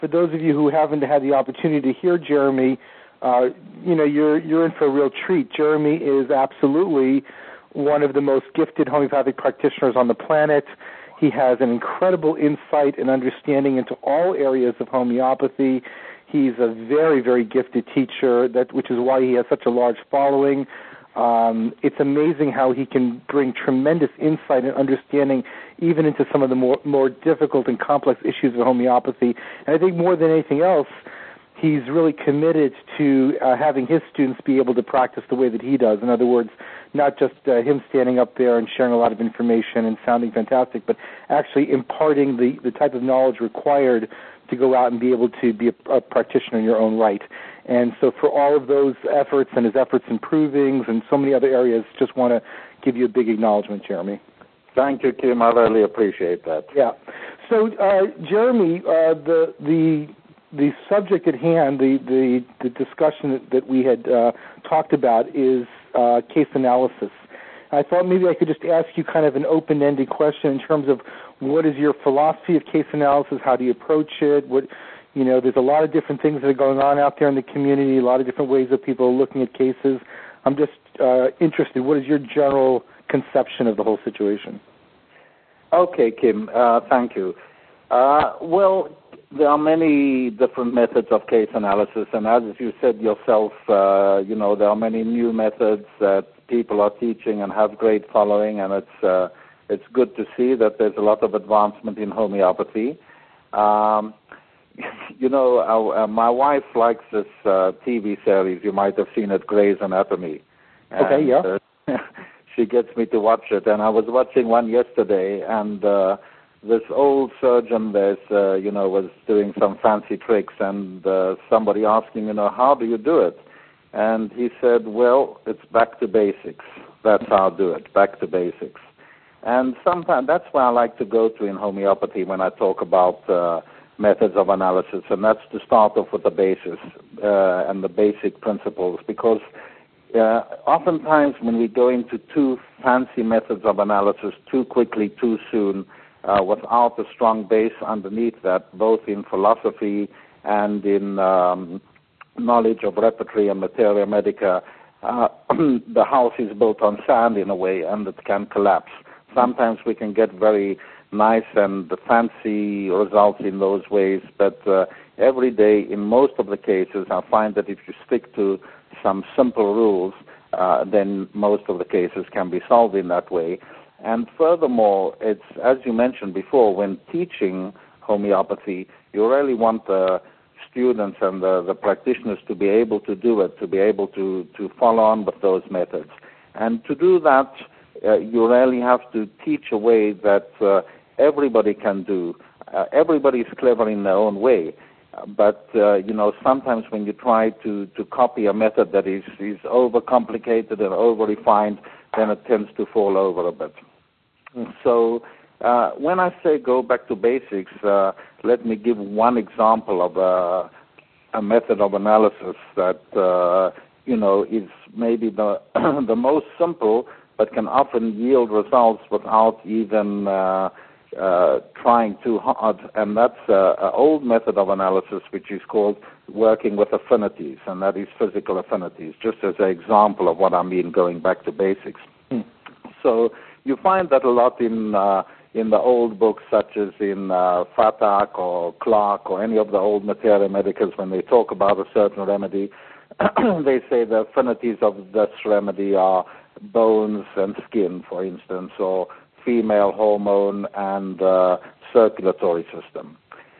for those of you who haven't had the opportunity to hear Jeremy, you're in for a real treat. Jeremy is absolutely one of the most gifted homeopathic practitioners on the planet. He has an incredible insight and understanding into all areas of homeopathy. He's a very, very gifted teacher, which is why he has such a large following. It's amazing how he can bring tremendous insight and understanding even into some of the more difficult and complex issues of homeopathy. And I think more than anything else, he's really committed to having his students be able to practice the way that he does. In other words, not just him standing up there and sharing a lot of information and sounding fantastic, but actually imparting the type of knowledge required to go out and be able to be a practitioner in your own right. And so for all of those efforts and his efforts in provings and so many other areas, just want to give you a big acknowledgement, Jeremy. Thank you, Kim. I really appreciate that. Yeah. So, Jeremy, the subject at hand, the discussion that we had talked about is case analysis. I thought maybe I could just ask you kind of an open-ended question in terms of what is your philosophy of case analysis? How do you approach it? There's a lot of different things that are going on out there in the community, a lot of different ways that people are looking at cases. I'm just interested. What is your general conception of the whole situation? Okay, Kim. Thank you. Well, there are many different methods of case analysis, and as you said yourself, there are many new methods that people are teaching and have great following, and it's good to see that there's a lot of advancement in homeopathy. My wife likes this TV series. You might have seen it, Grey's Anatomy. Okay, yeah. She gets me to watch it, and I was watching one yesterday, and this old surgeon was doing some fancy tricks, and somebody asked him, how do you do it? And he said, well, it's back to basics. That's how I do it, back to basics. And sometimes that's where I like to go to in homeopathy when I talk about methods of analysis, and that's to start off with the basis and the basic principles, because oftentimes when we go into too fancy methods of analysis too quickly, too soon, without a strong base underneath that, both in philosophy and in knowledge of repertory and materia medica, the house is built on sand in a way, and it can collapse. Sometimes we can get very nice and fancy results in those ways, but every day, in most of the cases, I find that if you stick to some simple rules, then most of the cases can be solved in that way. And furthermore, it's, as you mentioned before, when teaching homeopathy, you really want the students and the practitioners to be able to do it, to be able to follow on with those methods. And to do that, you really have to teach a way that everybody can do. Everybody is clever in their own way. But, sometimes when you try to copy a method that is overcomplicated and over-refined, then it tends to fall over a bit. So when I say go back to basics, let me give one example of a method of analysis that, is maybe the most simple, but can often yield results without even trying too hard, and that's an old method of analysis which is called working with affinities, and that is physical affinities, just as an example of what I mean going back to basics. So you find that a lot in the old books, such as in Fatak or Clark or any of the old materia medicas, when they talk about a certain remedy, they say the affinities of this remedy are bones and skin, for instance, or female hormone and circulatory system.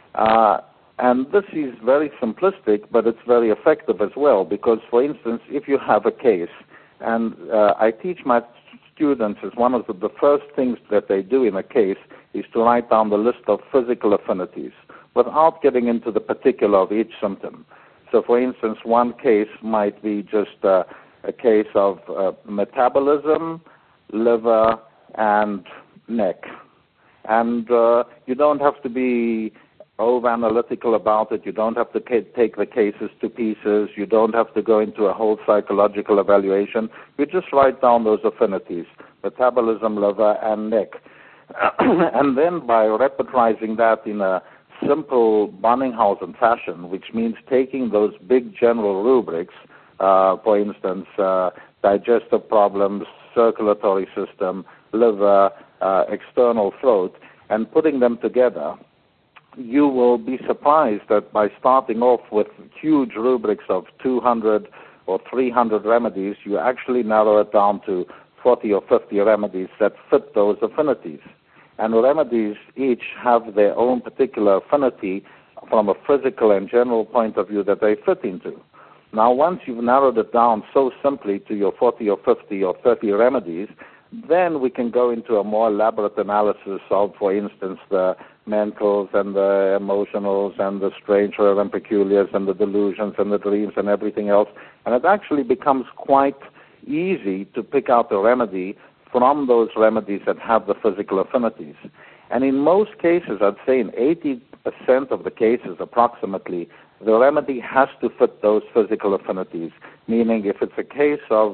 And this is very simplistic, but it's very effective as well, because, for instance, if you have a case, and I teach my students, as one of the first things that they do in a case is to write down the list of physical affinities without getting into the particular of each symptom. So, for instance, one case might be just a case of metabolism, liver, and neck. And you don't have to be over-analytical about it. You don't have to take the cases to pieces. You don't have to go into a whole psychological evaluation. You just write down those affinities, metabolism, liver, and neck. And then by repertorizing that in a simple Bonninghausen fashion, which means taking those big general rubrics, for instance, digestive problems, circulatory system, liver, external throat, and putting them together, you will be surprised that by starting off with huge rubrics of 200 or 300 remedies, you actually narrow it down to 40 or 50 remedies that fit those affinities. And remedies each have their own particular affinity from a physical and general point of view that they fit into. Now, once you've narrowed it down so simply to your 40 or 50 or 30 remedies, then we can go into a more elaborate analysis of, for instance, the mentals and the emotionals and the strange and peculiars and the delusions and the dreams and everything else. And it actually becomes quite easy to pick out a remedy from those remedies that have the physical affinities. And in most cases, I'd say in 80% of the cases approximately, the remedy has to fit those physical affinities, meaning if it's a case of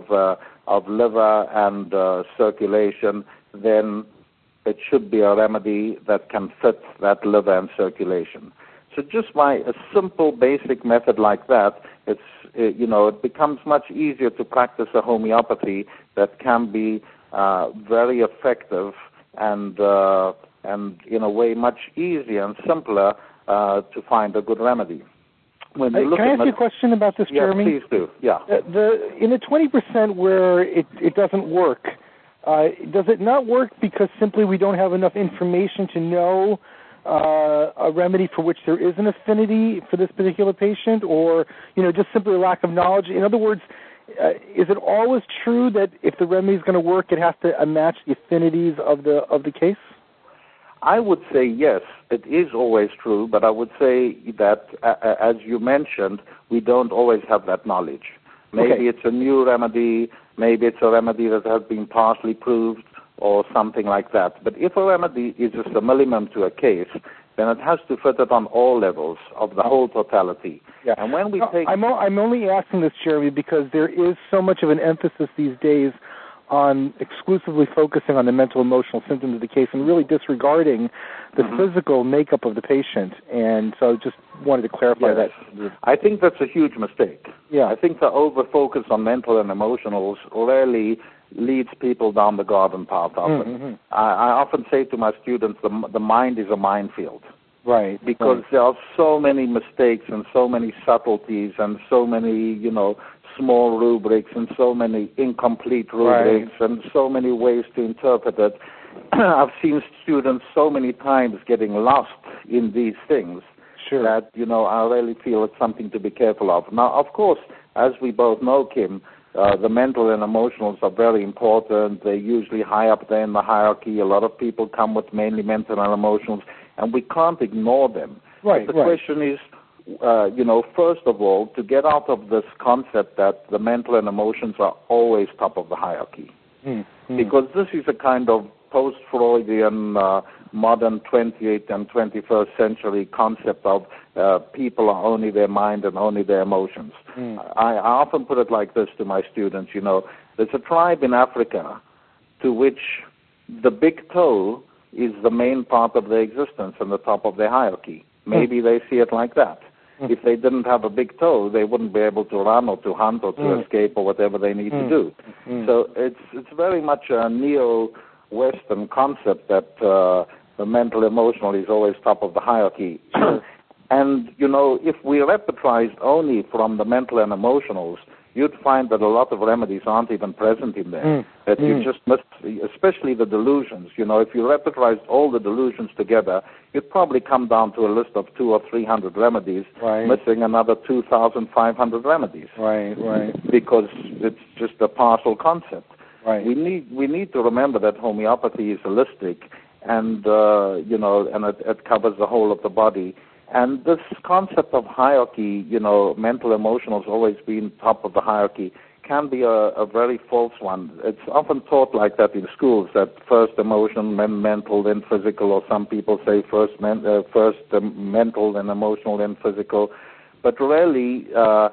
liver and circulation, then it should be a remedy that can fit that liver and circulation. So just by a simple basic method like that, it becomes much easier to practice a homeopathy that can be very effective and in a way much easier and simpler to find a good remedy. Can I ask you a question about this, Jeremy? Yeah, please do. Yeah. In the 20% where it doesn't work, does it not work because simply we don't have enough information to know a remedy for which there is an affinity for this particular patient, or just simply a lack of knowledge? In other words, is it always true that if the remedy is going to work, it has to match the affinities of the case? I would say yes, it is always true, but I would say that, as you mentioned, we don't always have that knowledge. Maybe it's a new remedy, maybe it's a remedy that has been partially proved, or something like that. But if a remedy is a simillimum to a case, then it has to fit it on all levels of the whole totality. Yeah. And when we take... I'm only asking this, Jeremy, because there is so much of an emphasis these days on exclusively focusing on the mental emotional symptoms of the case and really disregarding the physical makeup of the patient. And so I just wanted to clarify that. I think that's a huge mistake. Yeah. I think the over-focus on mental and emotionals rarely leads people down the garden path often. I often say to my students, the mind is a minefield. Right. Because there are so many mistakes and so many subtleties and so many, small rubrics and so many incomplete rubrics and so many ways to interpret it. I've seen students so many times getting lost in these things that, I really feel it's something to be careful of. Now, of course, as we both know, Kim, the mental and emotionals are very important. They're usually high up there in the hierarchy. A lot of people come with mainly mental and emotionals, and we can't ignore them. Right. But the question is, first of all, to get out of this concept that the mental and emotions are always top of the hierarchy. Because this is a kind of post-Freudian, modern 20th and 21st century concept of people are only their mind and only their emotions. I often put it like this to my students, there's a tribe in Africa to which the big toe is the main part of their existence and the top of their hierarchy. Maybe they see it like that. If they didn't have a big toe, they wouldn't be able to run or to hunt or to escape or whatever they need to do. So it's very much a neo-Western concept that the mental emotional is always top of the hierarchy. And, if we repertorized only from the mental and emotionals, you'd find that a lot of remedies aren't even present in there. That you just must, especially the delusions. If you repertorized all the delusions together, you'd probably come down to a list of 200 or 300 remedies, missing another 2,500 remedies. Right. Because it's just a partial concept. Right. We need to remember that homeopathy is holistic, and and it covers the whole of the body. And this concept of hierarchy, mental emotional has always been top of the hierarchy, can be a very false one. It's often taught like that in schools, that first emotion, then mental, then physical, or some people say first mental, then emotional, then physical. But really,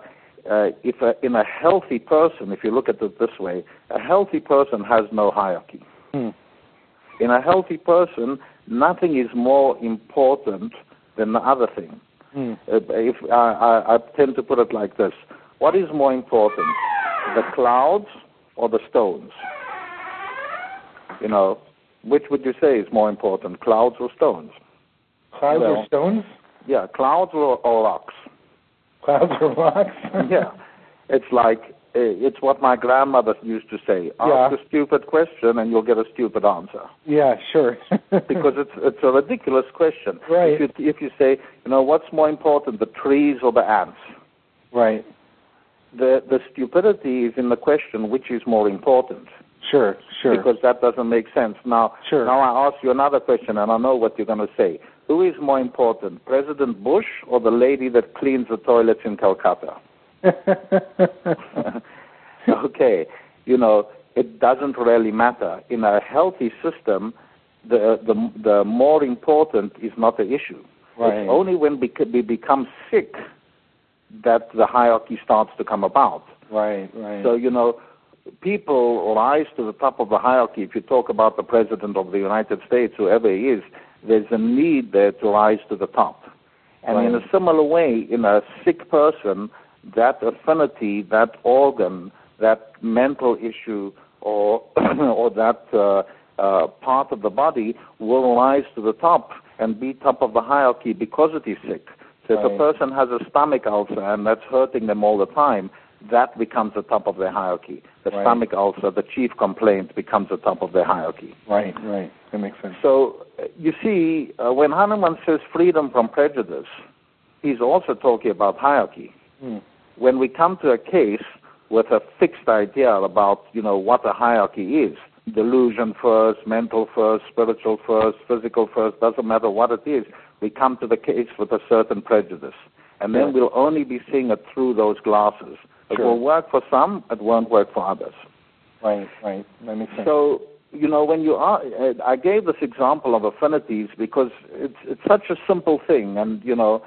in a healthy person, if you look at it this way, a healthy person has no hierarchy. In a healthy person, nothing is more important than the other thing. If I tend to put it like this: what is more important, the clouds or the stones? Which would you say is more important, clouds or stones? Clouds or stones? Yeah, clouds or rocks. Clouds or rocks? Yeah. It's like, it's what my grandmother used to say. Ask a stupid question and you'll get a stupid answer. Yeah, sure. Because it's a ridiculous question. Right. If you say, what's more important, the trees or the ants? Right. The stupidity is in the question, which is more important. Sure. Because that doesn't make sense. Now I ask you another question, and I know what you're going to say. Who is more important, President Bush or the lady that cleans the toilets in Calcutta? Okay, it doesn't really matter. In a healthy system, the more important is not the issue. Right. It's only when we become sick that the hierarchy starts to come about. Right. So, people rise to the top of the hierarchy. If you talk about the President of the United States, whoever he is, there's a need there to rise to the top. And in a similar way, in a sick person, that affinity, that organ, that mental issue, or that part of the body will rise to the top and be top of the hierarchy because it is sick. So if a person has a stomach ulcer and that's hurting them all the time, that becomes the top of their hierarchy. The stomach ulcer, the chief complaint, becomes the top of their hierarchy. Right. That makes sense. So, you see, when Hahnemann says freedom from prejudice, he's also talking about hierarchy. When we come to a case with a fixed idea about, what a hierarchy is, delusion first, mental first, spiritual first, physical first, doesn't matter what it is, we come to the case with a certain prejudice. And then we'll only be seeing it through those glasses. It will work for some, it won't work for others. Right. That makes sense. So, when you are, I gave this example of affinities because it's such a simple thing, and,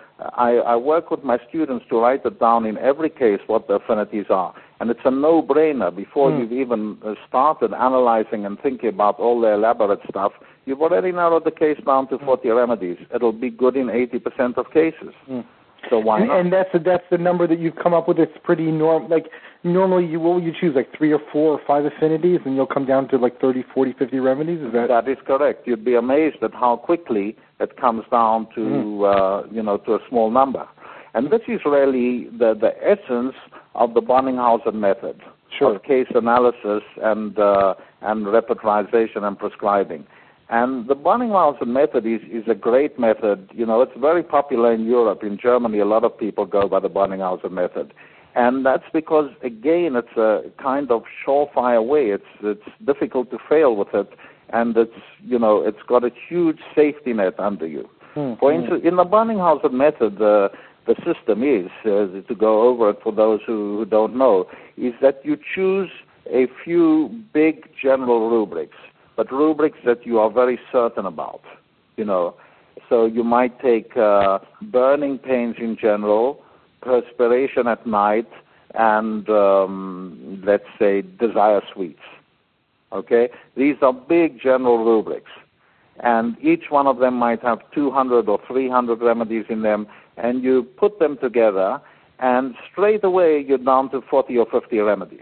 I work with my students to write it down in every case what the affinities are. And it's a no-brainer before you've even started analyzing and thinking about all the elaborate stuff. You've already narrowed the case down to 40 remedies. It'll be good in 80% of cases. So why not? And that's the number that you've come up with. It's pretty normal. Like, normally, what would you choose, like 3 or 4 or 5 affinities, and you'll come down to like 30, 40, 50 remedies? Is that? That is correct. You'd be amazed at how quickly it comes down to, to a small number. And this is really the essence of the Bonninghausen method of case analysis and repertorization and prescribing. And the Bonninghausen method is a great method. It's very popular in Europe. In Germany, a lot of people go by the Bonninghausen method. And that's because, again, it's a kind of surefire way. It's difficult to fail with it. And it's got a huge safety net under you. For instance, in the Bonninghausen method, the system is, to go over it for those who don't know, is that you choose a few big general rubrics, but rubrics that you are very certain about, So you might take burning pains in general, perspiration at night, and let's say desire sweets. Okay? These are big general rubrics. And each one of them might have 200 or 300 remedies in them, and you put them together, and straight away you're down to 40 or 50 remedies.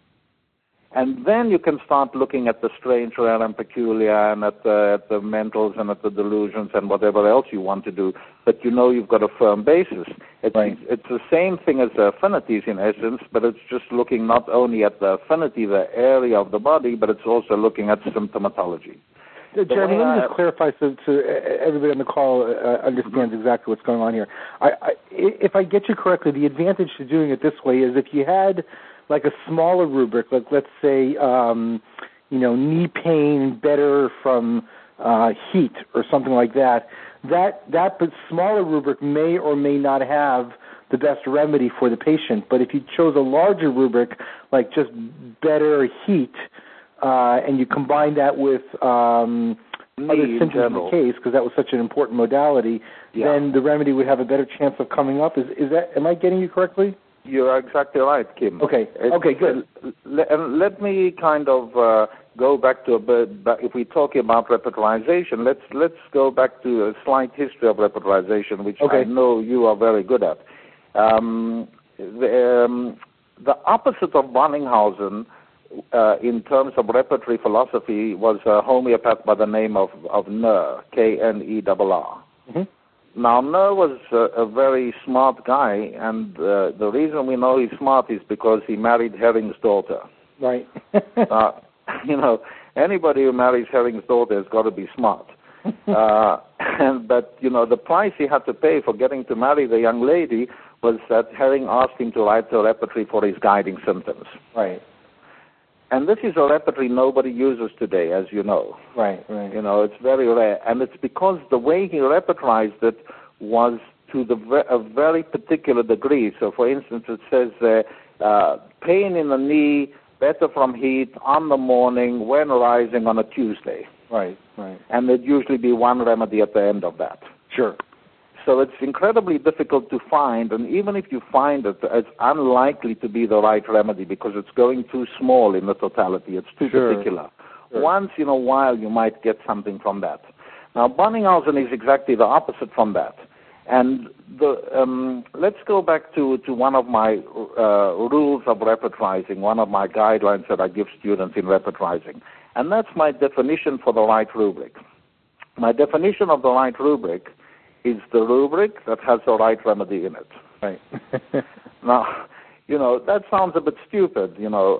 And then you can start looking at the strange, rare, and peculiar, and at the mentals, and at the delusions, and whatever else you want to do. But you've got a firm basis. It's the same thing as the affinities in essence, but it's just looking not only at the affinity, the area of the body, but it's also looking at symptomatology. Jeremy, let me just clarify so everybody on the call understands exactly what's going on here. If I get you correctly, the advantage to doing it this way is if you had like a smaller rubric, like let's say, knee pain better from heat or something like that, that smaller rubric may or may not have the best remedy for the patient. But if you chose a larger rubric, like just better heat, and you combine that with other symptoms in the case, because that was such an important modality, then the remedy would have a better chance of coming up. Is that? Am I getting you correctly? You are exactly right, Kim. Okay. Okay, good. Let me kind of go back to a bit. If we're talking about repertorization, let's go back to a slight history of repertorization, which I know you are very good at. The opposite of Bonninghausen in terms of repertory philosophy was a homeopath by the name of Knerr, K-N-E-R-R. Mm-hmm. Now, Knerr was a very smart guy, and the reason we know he's smart is because he married Hering's daughter. Right. Anybody who marries Hering's daughter has got to be smart. But the price he had to pay for getting to marry the young lady was that Hering asked him to write a repertory for his guiding symptoms. Right. And this is a repertory nobody uses today, as you know. Right. It's very rare. And it's because the way he repertorized it was to a very particular degree. So, for instance, it says pain in the knee, better from heat, on the morning, when rising on a Tuesday. Right. And there'd usually be one remedy at the end of that. Sure. So it's incredibly difficult to find, and even if you find it, it's unlikely to be the right remedy because it's going too small in the totality. It's too particular. Sure. Once in a while, you might get something from that. Now, Bonninghausen is exactly the opposite from that. And let's go back to one of my rules of repertorizing, one of my guidelines that I give students in repertorizing, and that's my definition for the right rubric. My definition of the right rubric is the rubric that has the right remedy in it. Right. Now, that sounds a bit stupid,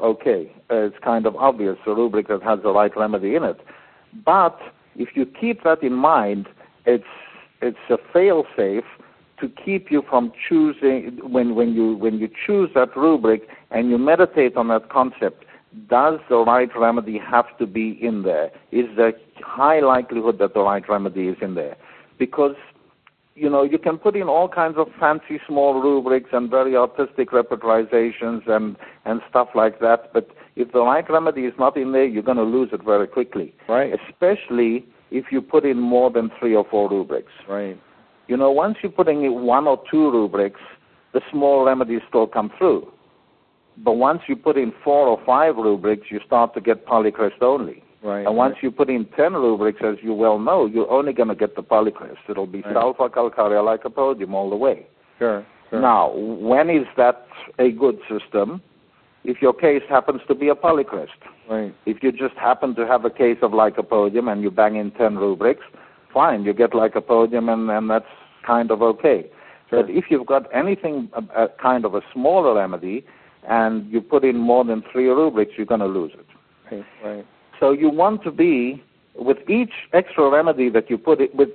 it's kind of obvious, a rubric that has the right remedy in it. But if you keep that in mind, it's a fail-safe to keep you from choosing, when you choose that rubric and you meditate on that concept, does the right remedy have to be in there? Is there high likelihood that the right remedy is in there? Because you can put in all kinds of fancy small rubrics and very artistic repertorizations and stuff like that, but if the right remedy is not in there, you're going to lose it very quickly. Right. Especially if you put in more than 3 or 4 rubrics. Right. Once you put in 1 or 2 rubrics, the small remedies still come through. But once you put in 4 or 5 rubrics, you start to get polycrest only. Right. And once you put in 10 rubrics, as you well know, you're only going to get the polycrest. It'll be sulfa, calcarea, lycopodium all the way. Sure. Now, when is that a good system? If your case happens to be a polycrest. Right. If you just happen to have a case of lycopodium and you bang in 10 rubrics, fine, you get lycopodium and that's kind of okay. Sure. But if you've got anything, kind of a smaller remedy, and you put in more than 3 rubrics, you're going to lose it. Right. So you want to be, with each extra remedy that you put with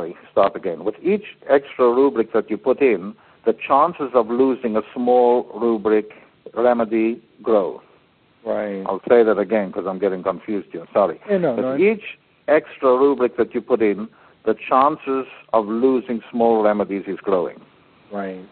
each extra rubric that you put in, the chances of losing a small rubric remedy grow. Right. I'll say that again because I'm getting confused here. Sorry. With each extra rubric that you put in, the chances of losing small remedies is growing. Right.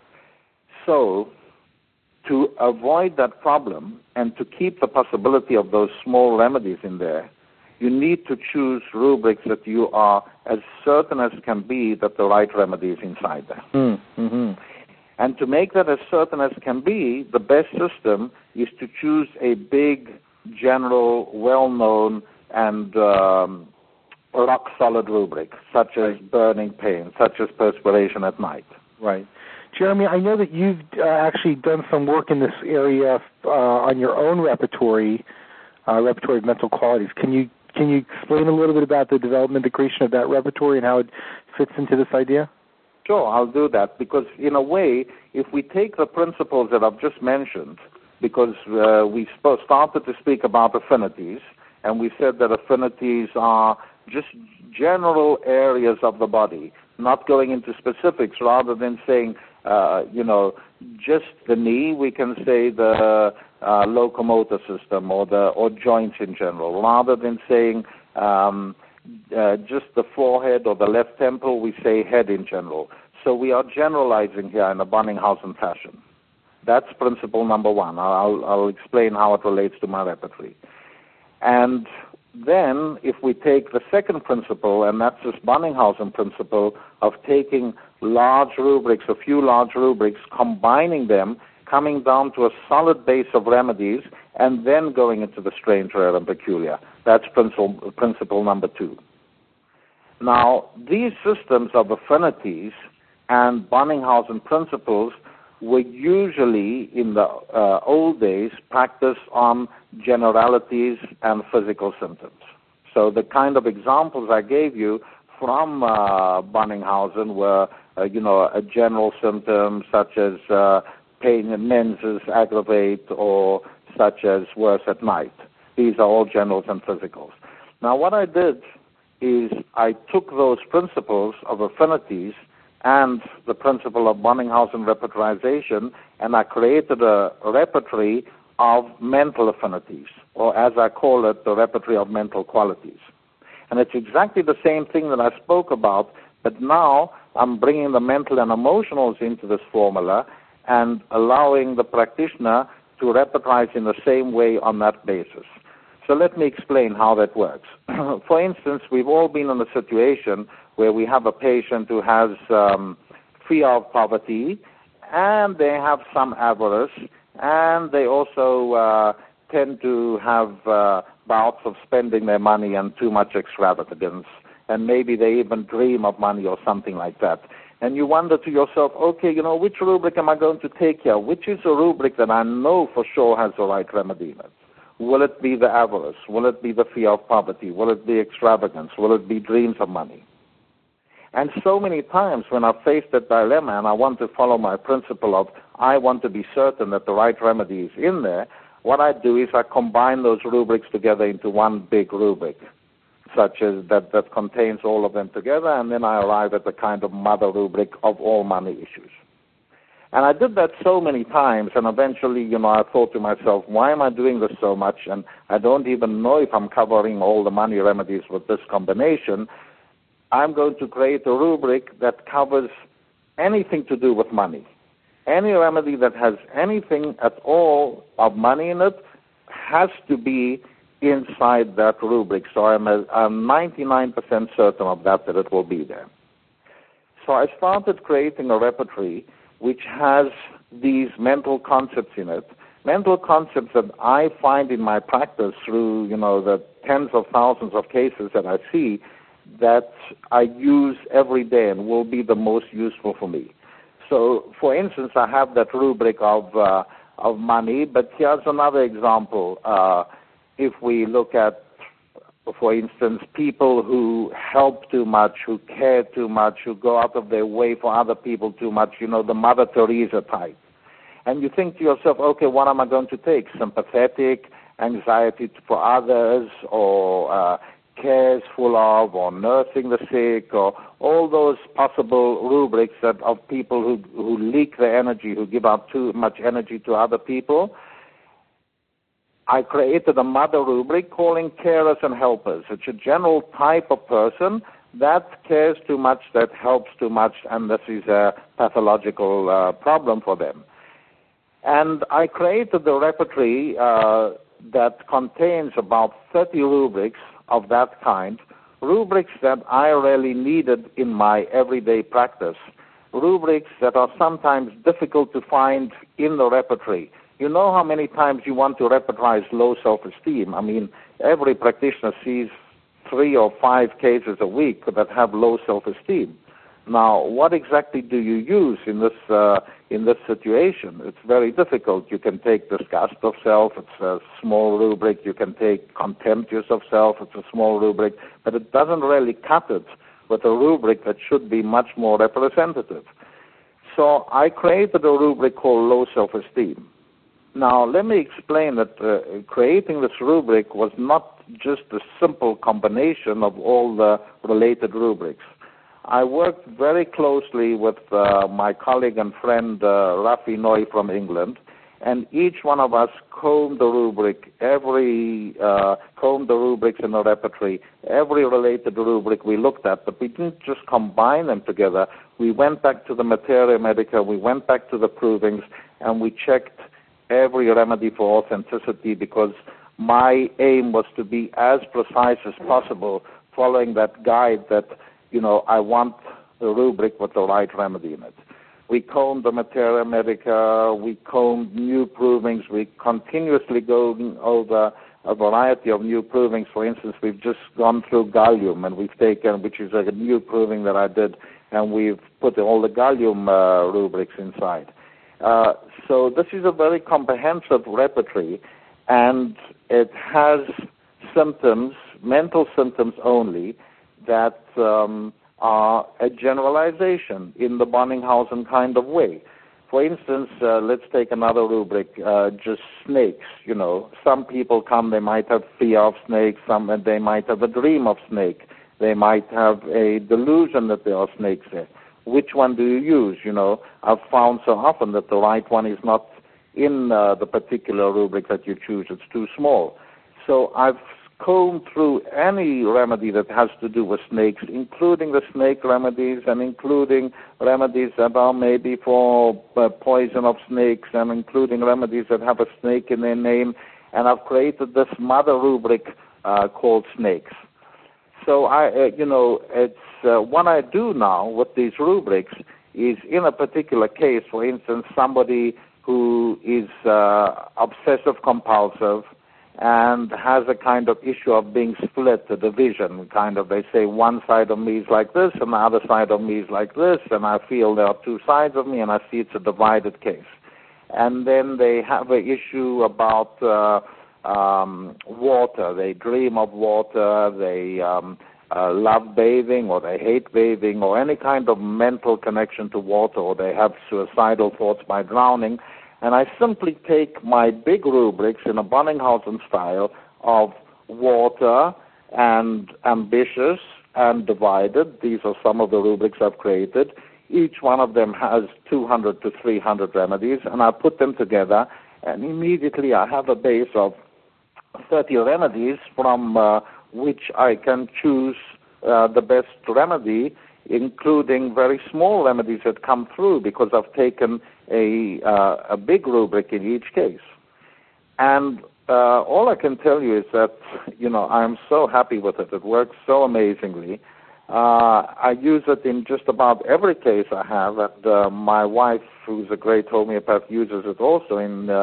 So, to avoid that problem and to keep the possibility of those small remedies in there, you need to choose rubrics that you are as certain as can be that the right remedy is inside there. Mm-hmm. And to make that as certain as can be, the best system is to choose a big, general, well-known, and rock-solid rubric, such as burning pain, such as perspiration at night. Right. Jeremy, I know that you've actually done some work in this area on your own repertory of mental qualities. Can you explain a little bit about the development and creation of that repertory and how it fits into this idea? Sure, I'll do that, because in a way, if we take the principles that I've just mentioned, because we started to speak about affinities, and we said that affinities are just general areas of the body, not going into specifics, rather than saying, just the knee, we can say the locomotor system or joints in general, rather than saying just the forehead or the left temple, we say head in general. So we are generalizing here in a Bonninghausen fashion. That's principle number one. I'll explain how it relates to my repertory. And then if we take the second principle, and that's this Bonninghausen principle of taking large rubrics, a few large rubrics, combining them, coming down to a solid base of remedies, and then going into the strange, rare, and peculiar. That's principle number 2. Now, these systems of affinities and Bonninghausen principles were usually, in the old days, practiced on generalities and physical symptoms. So the kind of examples I gave you from Bonninghausen were, a general symptom such as pain in menses, aggravate, or such as worse at night. These are all generals and physicals. Now, what I did is I took those principles of affinities and the principle of Bonninghausen repertorization, and I created a repertory of mental affinities, or as I call it, the repertory of mental qualities. And it's exactly the same thing that I spoke about, but now I'm bringing the mental and emotionals into this formula and allowing the practitioner to repertorize in the same way on that basis. So let me explain how that works. For instance, we've all been in a situation where we have a patient who has fear of poverty, and they have some avarice, and they also tend to have bouts of spending their money and too much extravagance, and maybe they even dream of money or something like that. And you wonder to yourself, okay, which rubric am I going to take here? Which is a rubric that I know for sure has the right remedy in it? Will it be the avarice? Will it be the fear of poverty? Will it be extravagance? Will it be dreams of money? And so many times when I face that dilemma and I want to follow my principle of I want to be certain that the right remedy is in there, what I do is I combine those rubrics together into one big rubric, such as that contains all of them together, and then I arrive at the kind of mother rubric of all money issues. And I did that so many times, and eventually, I thought to myself, why am I doing this so much? And I don't even know if I'm covering all the money remedies with this combination. I'm going to create a rubric that covers anything to do with money. Any remedy that has anything at all of money in it has to be inside that rubric. So I'm 99% certain of that it will be there. So I started creating a repertory which has these mental concepts in it, mental concepts that I find in my practice through, the tens of thousands of cases that I see that I use every day and will be the most useful for me. So, for instance, I have that rubric of money, but here's another example. If we look at, for instance, people who help too much, who care too much, who go out of their way for other people too much, the Mother Teresa type. And you think to yourself, okay, what am I going to take? Sympathetic, anxiety for others, or cares full of, or nursing the sick, or all those possible rubrics of people who leak their energy, who give out too much energy to other people. I created a mother rubric calling carers and helpers. It's a general type of person that cares too much, that helps too much, and this is a pathological problem for them. And I created the repertory that contains about 30 rubrics of that kind, rubrics that I really needed in my everyday practice, rubrics that are sometimes difficult to find in the repertory. You know how many times you want to repertorize low self-esteem. I mean, every practitioner sees 3 or 5 cases a week that have low self-esteem. Now, what exactly do you use in this situation? It's very difficult. You can take disgust of self. It's a small rubric. You can take contemptuous of self. It's a small rubric. But it doesn't really cut it with a rubric that should be much more representative. So I created a rubric called low self-esteem. Now, let me explain that creating this rubric was not just a simple combination of all the related rubrics. I worked very closely with my colleague and friend Rafi Noy from England, and each one of us combed the rubric, combed the rubrics in the repertory, every related rubric we looked at, but we didn't just combine them together. We went back to the materia medica, we went back to the provings, and we checked every remedy for authenticity, because my aim was to be as precise as possible following that guide that, I want the rubric with the right remedy in it. We comb the Materia Medica, we comb new provings, we continuously go over a variety of new provings. For instance, we've just gone through gallium, and we've taken, which is a new proving that I did, and we've put all the gallium rubrics inside. So this is a very comprehensive repertory, and it has symptoms, mental symptoms only, that are a generalization in the Bonninghausen kind of way. For instance, let's take another rubric, just snakes. You know, some people come, they might have fear of snakes, they might have a dream of snake, they might have a delusion that there are snakes there. Which one do you use? You know, I've found so often that the right one is not in the particular rubric that you choose. It's too small. So I've combed through any remedy that has to do with snakes, including the snake remedies and including remedies that are maybe for poison of snakes and including remedies that have a snake in their name. And I've created this mother rubric called snakes. So it's what I do now with these rubrics is, in a particular case, for instance, somebody who is obsessive compulsive and has a kind of issue of being split, a division, kind of, they say one side of me is like this and the other side of me is like this, and I feel there are two sides of me and I see it's a divided case. And then they have an issue about water. They dream of water, they love bathing, or they hate bathing, or any kind of mental connection to water, or they have suicidal thoughts by drowning. And I simply take my big rubrics in a Bonninghausen style of water and ambitious and divided. These are some of the rubrics I've created. Each one of them has 200 to 300 remedies, and I put them together, and immediately I have a base of 30 remedies from which I can choose the best remedy, including very small remedies that come through because I've taken a big rubric in each case. And all I can tell you is that, I'm so happy with it. It works so amazingly. I use it in just about every case I have, and my wife, who's a great homeopath, uses it also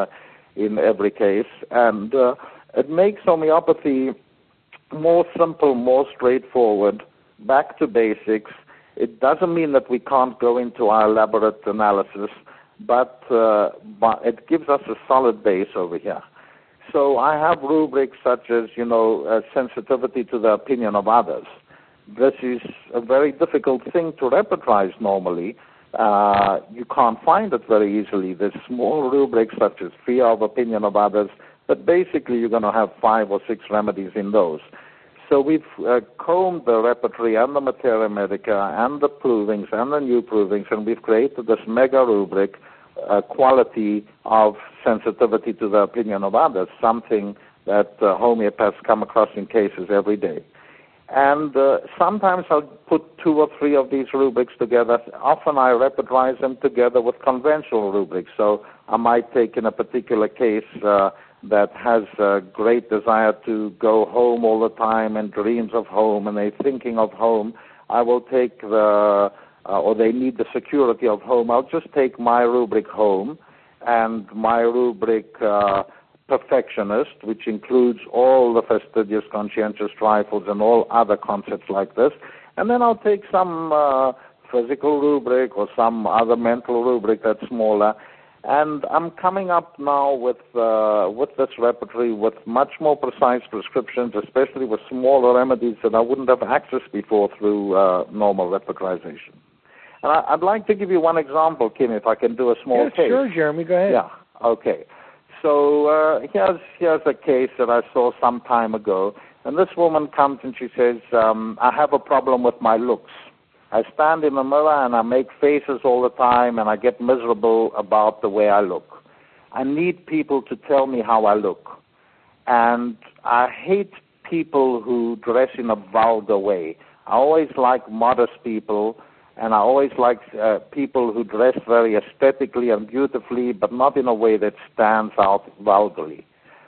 in every case. And it makes homeopathy more simple, more straightforward, back to basics. It doesn't mean that we can't go into our elaborate analysis, but it gives us a solid base over here. So I have rubrics such as, sensitivity to the opinion of others. This is a very difficult thing to repertorize normally. You can't find it very easily. There's small rubrics such as fear of opinion of others, but basically you're going to have 5 or 6 remedies in those. So we've combed the repertory and the Materia Medica and the provings and the new provings, and we've created this mega rubric, quality of sensitivity to the opinion of others, something that homeopaths come across in cases every day. And sometimes I'll put 2 or 3 of these rubrics together. Often I repertorize them together with conventional rubrics. So I might take in a particular case that has a great desire to go home all the time and dreams of home and they're thinking of home. I will take or they need the security of home. I'll just take my rubric home and my rubric perfectionist, which includes all the fastidious, conscientious, trifles, and all other concepts like this. And then I'll take some physical rubric or some other mental rubric that's smaller. And I'm coming up now with this repertory with much more precise prescriptions, especially with smaller remedies that I wouldn't have access before through normal repertorization. And I'd like to give you one example, Kim, if I can do a small case. Sure, Jeremy, go ahead. Yeah, okay. So here's a case that I saw some time ago, and this woman comes and she says, I have a problem with my looks. I stand in the mirror and I make faces all the time and I get miserable about the way I look. I need people to tell me how I look. And I hate people who dress in a vulgar way. I always like modest people, and I always like people who dress very aesthetically and beautifully, but not in a way that stands out vulgarly.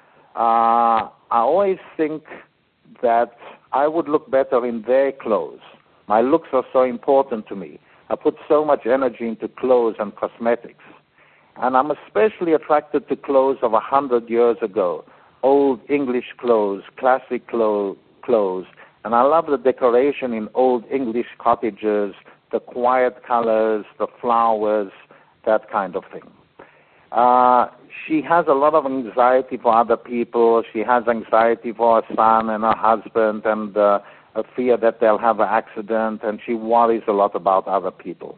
I always think that I would look better in their clothes. My looks are so important to me. I put so much energy into clothes and cosmetics. And I'm especially attracted to clothes of 100 years ago, old English clothes, classic clothes. And I love the decoration in old English cottages, the quiet colors, the flowers, that kind of thing. She has a lot of anxiety for other people. She has anxiety for her son and her husband and a fear that they'll have an accident, and she worries a lot about other people.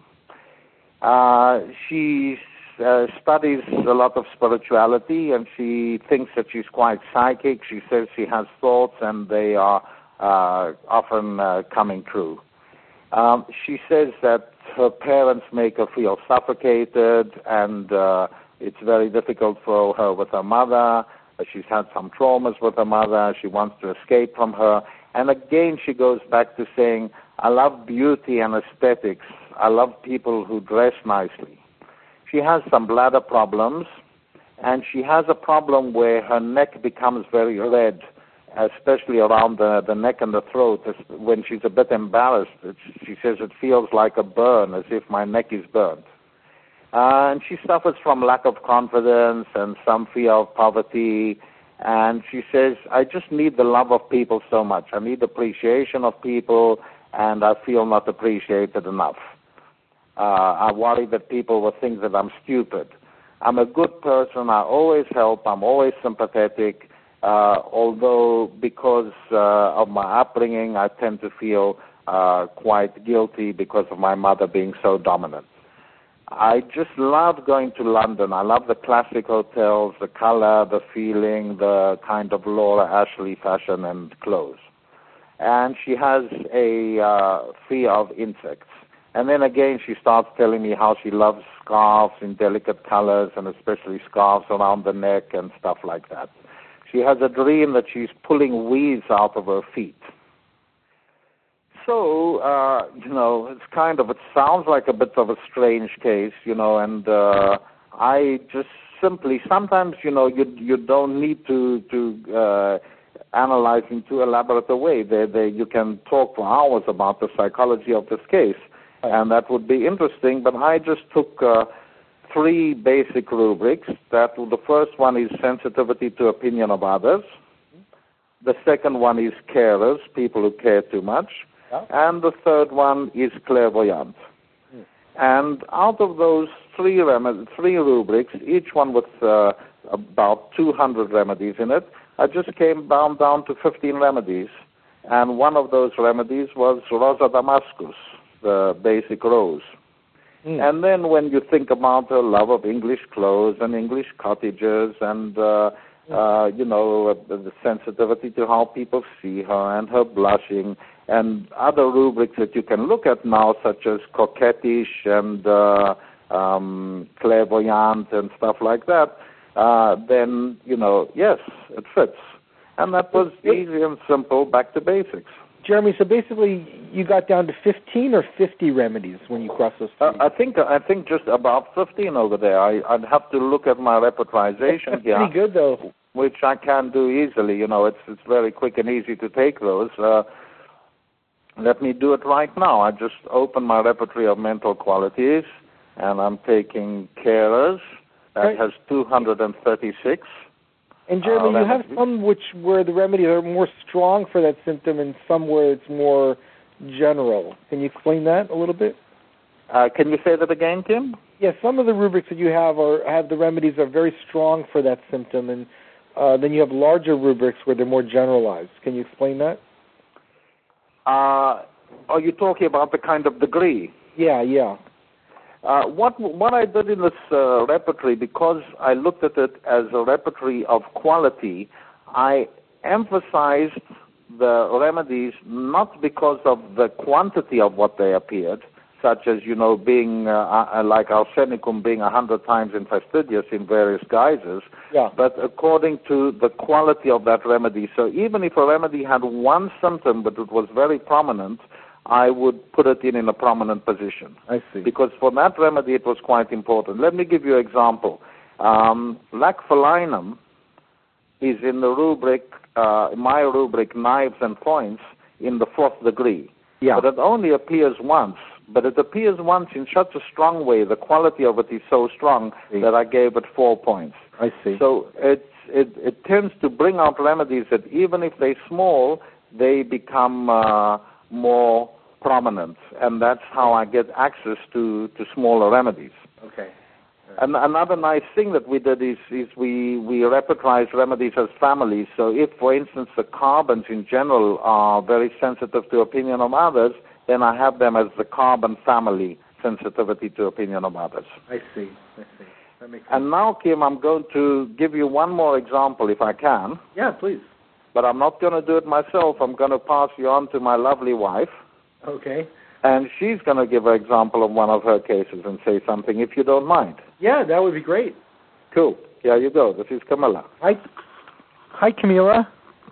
She studies a lot of spirituality, and she thinks that she's quite psychic. She says she has thoughts, and they are often coming true. She says that her parents make her feel suffocated, and it's very difficult for her with her mother. She's had some traumas with her mother. She wants to escape from her. And again, she goes back to saying, I love beauty and aesthetics. I love people who dress nicely. She has some bladder problems, and she has a problem where her neck becomes very red, especially around the neck and the throat. When she's a bit embarrassed, she says it feels like a burn, as if my neck is burned. And she suffers from lack of confidence and some fear of poverty. And she says, I just need the love of people so much. I need appreciation of people, and I feel not appreciated enough. I worry that people will think that I'm stupid. I'm a good person. I always help. I'm always sympathetic. Although because of my upbringing, I tend to feel quite guilty because of my mother being so dominant. I just love going to London. I love the classic hotels, the color, the feeling, the kind of Laura Ashley fashion and clothes. And she has a fear of insects. And then again, she starts telling me how she loves scarves in delicate colors, and especially scarves around the neck and stuff like that. She has a dream that she's pulling weeds out of her feet. So, it sounds like a bit of a strange case, and I just simply, sometimes, you don't need to analyze in too elaborate a way. You can talk for hours about the psychology of this case, and that would be interesting, but I just took three basic rubrics. The first one is sensitivity to opinion of others. The second one is carers, people who care too much. Yeah. And the third one is clairvoyant. And out of those three rubrics, each one with about 200 remedies in it, I just came down to 15 remedies. And one of those remedies was Rosa Damascus, the basic rose. And then when you think about her love of English clothes and English cottages and, the sensitivity to how people see her and her blushing and other rubrics that you can look at now, such as coquettish and clairvoyant and stuff like that, then, yes, it fits. And that was easy and simple, back to basics. Jeremy, so basically you got down to 15 or 50 remedies when you crossed those three? I think just about 15 over there. I'd have to look at my repertorization here. Pretty good, though. Which I can do easily. It's very quick and easy to take those. Let me do it right now. I just open my repertory of mental qualities, and I'm taking carers. That has 236. And Jeremy, you have some where the remedies are more strong for that symptom and some where it's more general. Can you explain that a little bit? Can you say that again, Tim? Yeah, some of the rubrics that you have the remedies are very strong for that symptom, and then you have larger rubrics where they're more generalized. Can you explain that? Are you talking about the kind of degree? Yeah. What I did in this repertory, because I looked at it as a repertory of quality, I emphasized the remedies not because of the quantity of what they appeared, such as, being like arsenicum being 100 times fastidious in various guises, but according to the quality of that remedy. So even if a remedy had one symptom, but it was very prominent, I would put it in a prominent position. I see. Because for that remedy, it was quite important. Let me give you an example. Lacphalinum is in the rubric, my rubric, knives and points, in the 4th degree. Yeah. But it only appears once. but it appears once in such a strong way. The quality of it is so strong that I gave it 4 points. I see. So it tends to bring out remedies that even if they're small, they become more prominent, and that's how I get access to smaller remedies. Okay. And another nice thing that we did is we repertorized remedies as families. So if, for instance, the carbons in general are very sensitive to opinion of others, then I have them as the carbon family, sensitivity to opinion of others. I see. That makes sense. And now, Kim, I'm going to give you one more example, if I can. Yeah, please. But I'm not going to do it myself. I'm going to pass you on to my lovely wife. Okay. And she's going to give an example of one of her cases and say something, if you don't mind. Yeah, that would be great. Cool. Here you go. This is Camilla. Hi, Camilla.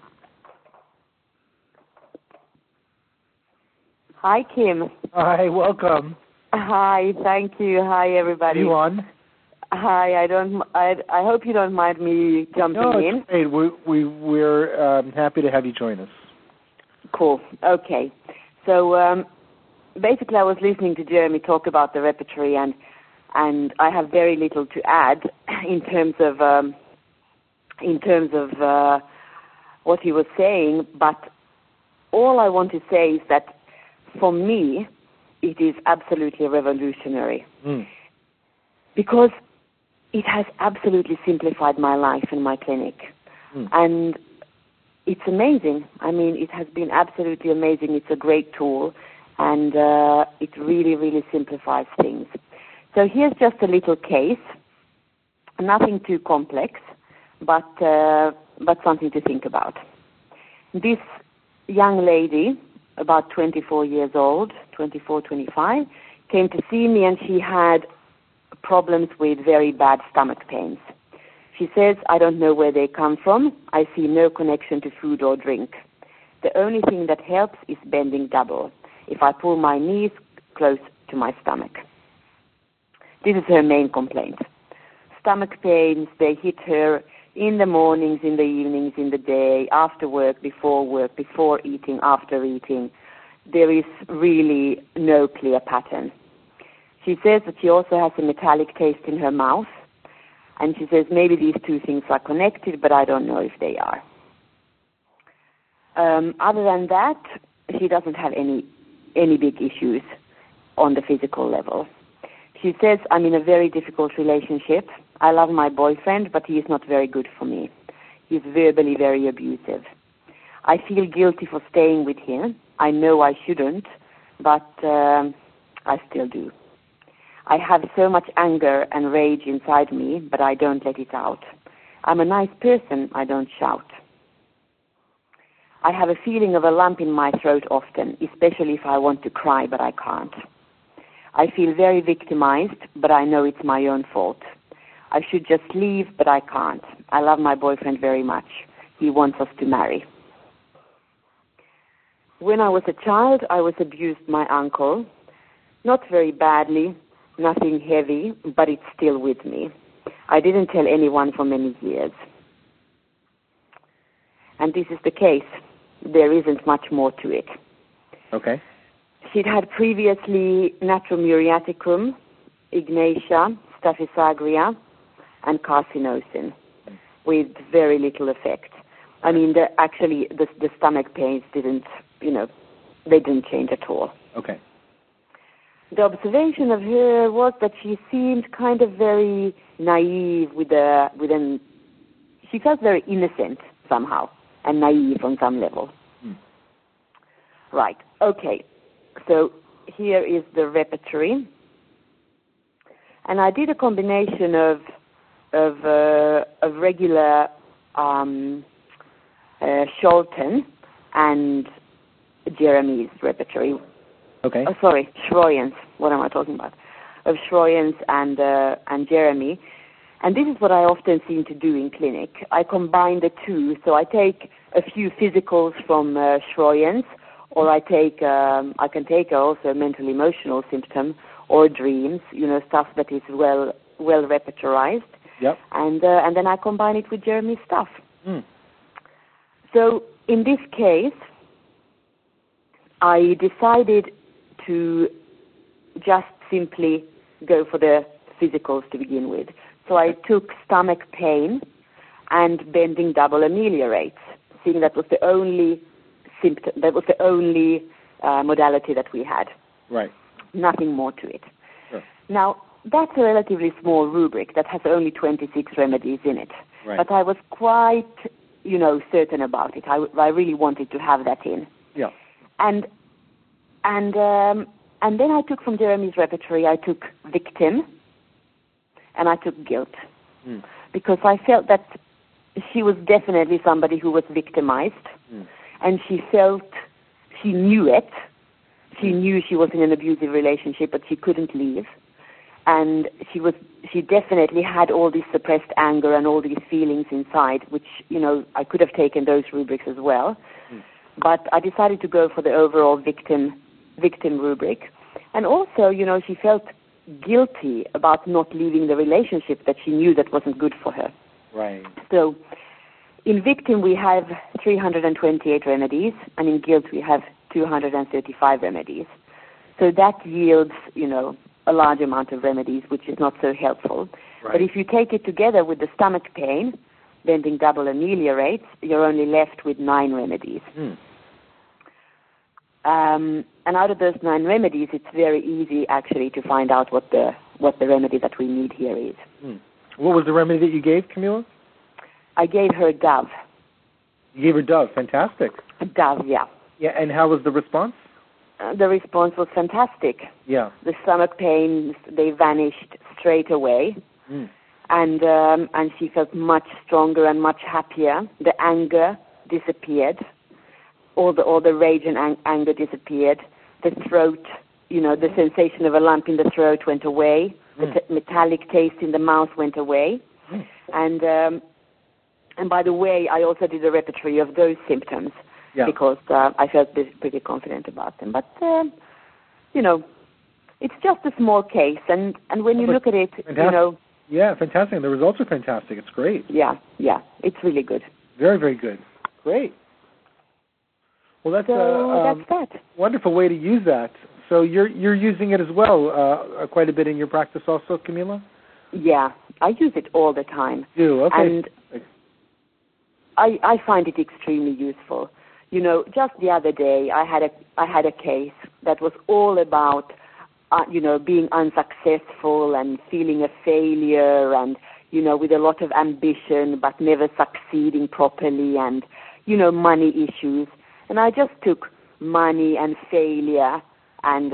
Hi, Kim. Hi, welcome. Hi, thank you. Hi, everybody. You on? Hi. I hope you don't mind me jumping in. No, it's great. We're happy to have you join us. Cool. Okay. So basically, I was listening to Jeremy talk about the repertory, and I have very little to add in terms of what he was saying. But all I want to say is that for me, it is absolutely revolutionary because it has absolutely simplified my life and my clinic, and it's amazing. I mean, it has been absolutely amazing. It's a great tool, and it really, really simplifies things. So here's just a little case, nothing too complex, but something to think about. This young lady, about 24 years old, 24, 25, came to see me, and she had problems with very bad stomach pains. She says, I don't know where they come from. I see no connection to food or drink. The only thing that helps is bending double, if I pull my knees close to my stomach. This is her main complaint. Stomach pains, they hit her in the mornings, in the evenings, in the day, after work, before eating, after eating. There is really no clear pattern. She says that she also has a metallic taste in her mouth, and she says maybe these two things are connected, but I don't know if they are. Other than that, she doesn't have any big issues on the physical level. She says, I'm in a very difficult relationship. I love my boyfriend, but he is not very good for me. He's verbally very abusive. I feel guilty for staying with him. I know I shouldn't, but I still do. I have so much anger and rage inside me, but I don't let it out. I'm a nice person. I don't shout. I have a feeling of a lump in my throat often, especially if I want to cry, but I can't. I feel very victimized, but I know it's my own fault. I should just leave, but I can't. I love my boyfriend very much. He wants us to marry. When I was a child, I was abused by my uncle. Not very badly, nothing heavy, but it's still with me. I didn't tell anyone for many years. And this is the case. There isn't much more to it. Okay. She'd had previously Natrum muriaticum, Ignatia, Staphysagria, and carcinosin with very little effect. I mean, the stomach pains didn't change at all. Okay. The observation of her was that she seemed kind of very naive she felt very innocent somehow and naive on some level. Right. Okay. So here is the repertory. And I did a combination of regular Scholten and Jeremy's repertory. Okay. Oh, sorry, Schroyen's. What am I talking about? Of Schroyen's and Jeremy. And this is what I often seem to do in clinic. I combine the two. So I take a few physicals from Schroyen's, or I can take also a mental emotional symptom or dreams, stuff that is well repertorized. Yep. And then I combine it with Jeremy's stuff. So in this case, I decided to just simply go for the physicals to begin with. So I took stomach pain and bending double ameliorates, seeing that was the only symptom, that was the only modality that we had. Right. Nothing more to it. Sure. Now, that's a relatively small rubric that has only 26 remedies in it. Right. But I was quite, certain about it. I really wanted to have that in. Yeah. And then I took from Jeremy's repertory, I took victim and I took guilt. Because I felt that she was definitely somebody who was victimized, and she knew it. She knew she was in an abusive relationship, but she couldn't leave. And she definitely had all this suppressed anger and all these feelings inside, which, I could have taken those rubrics as well. But I decided to go for the overall victim rubric. And also, she felt guilty about not leaving the relationship that she knew that wasn't good for her. Right. So in victim we have 328 remedies, and in guilt we have 235 remedies. So that yields, a large amount of remedies, which is not so helpful. Right. But if you take it together with the stomach pain, bending double ameliorates, you're only left with 9 remedies. And out of those 9 remedies, it's very easy actually to find out what the remedy that we need here is. What was the remedy that you gave, Camilla? I gave her Dove. You gave her Dove. Fantastic. Dove, yeah. Yeah, and how was the response? The response was fantastic. Yeah. The stomach pains, they vanished straight away. And she felt much stronger and much happier. The anger disappeared. All the rage and anger disappeared. The throat, the sensation of a lump in the throat went away. The metallic taste in the mouth went away. And by the way, I also did a repertory of those symptoms because I felt pretty confident about them. But, it's just a small case. And when you look at it, fantastic. Yeah, fantastic. The results are fantastic. It's great. Yeah. It's really good. Very, very good. Great. Well, that's that's that. Wonderful way to use that. So you're using it as well quite a bit in your practice also, Camilla? Yeah, I use it all the time. You do? Okay. And I find it extremely useful. Just the other day I had a case that was all about being unsuccessful and feeling a failure and with a lot of ambition but never succeeding properly and money issues. And I just took money and failure and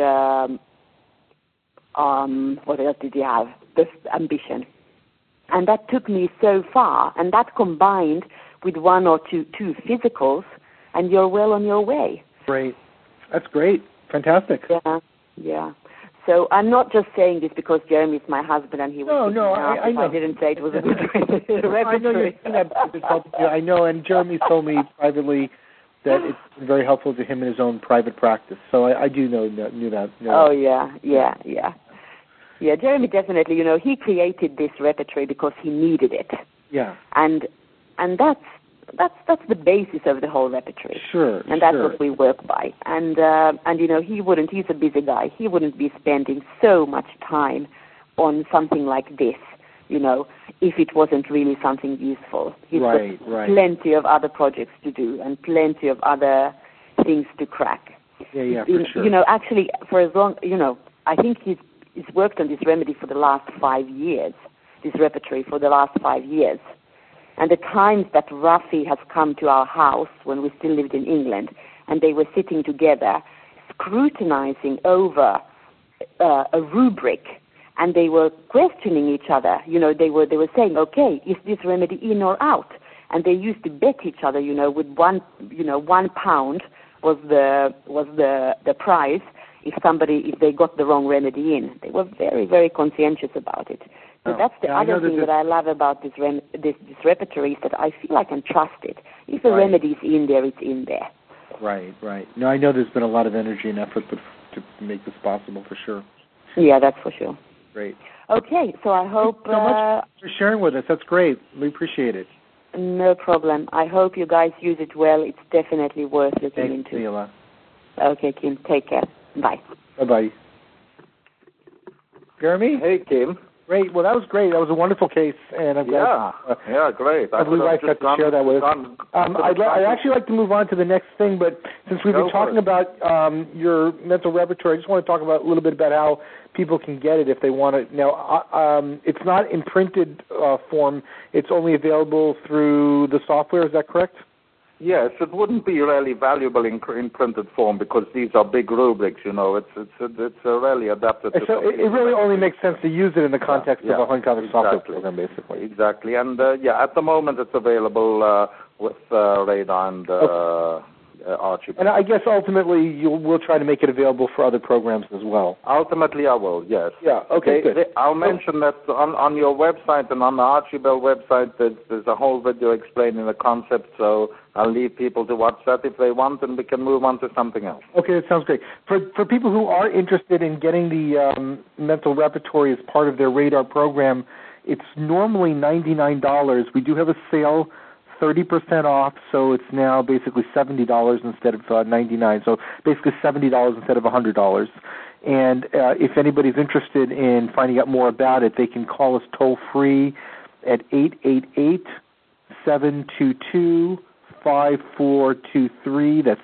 what else did you have? This ambition. And that took me so far, and that combined with 1 or 2 physicals, and you're well on your way. Great. That's great. Fantastic. Yeah. So I'm not just saying this because Jeremy is my husband and he was I know. I didn't say it was a good repertory. I know, and Jeremy told me privately that it's been very helpful to him in his own private practice. So I do knew that. Oh, yeah. Yeah, Jeremy definitely, he created this repertory because he needed it. Yeah. And that's the basis of the whole repertory. Sure. And that's what we work by. And he's a busy guy. He wouldn't be spending so much time on something like this, if it wasn't really something useful. He's got plenty of other projects to do and plenty of other things to crack. Yeah, for sure. Actually, for as long, I think he's worked on this remedy for the last 5 years, this repertory for the last 5 years. And the times that Rafi has come to our house when we still lived in England, and they were sitting together, scrutinizing over a rubric, and they were questioning each other. They were saying, okay, is this remedy in or out? And they used to bet each other, with £1 was the prize if they got the wrong remedy in. They were very, very conscientious about it. So that's the other thing that I love about this repertory is that I feel I can trust it. If a remedy's in there, it's in there. Right. No, I know there's been a lot of energy and effort to make this possible for sure. Yeah, that's for sure. Great. Okay, so I hope... Thank you so much for sharing with us. That's great. We appreciate it. No problem. I hope you guys use it well. It's definitely worth looking into. Thanks, Camilla. Okay, Kim. Take care. Bye. Bye-bye. Jeremy? Hey, Kim. Great. Well, that was great. That was a wonderful case, and I'm glad. Great. I believe I got to share that with us. I'd actually like to move on to the next thing, but since we've been talking about your mental repertoire, I just want to talk about a little bit about how people can get it if they want it. Now, it's not in printed form. It's only available through the software. Is that correct? Yes, it wouldn't be really valuable in printed form because these are big rubrics. It's really adapted. So it really only makes sense to use it in the context of a homeopathic software program, basically. Exactly, and at the moment it's available with Radar and Archie. And I guess ultimately we'll try to make it available for other programs as well. Ultimately, I will. Yes. Yeah. Okay. Good. I'll mention that on your website and on the Archibald website, there's a whole video explaining the concept. So I'll leave people to watch that if they want, and we can move on to something else. Okay, that sounds great. For people who are interested in getting the mental repertory as part of their Radar program, it's normally $99. We do have a sale. 30% off, so it's now basically $70 instead of $99. So basically $70 instead of $100. And if anybody's interested in finding out more about it, they can call us toll free at 888-722-5423. That's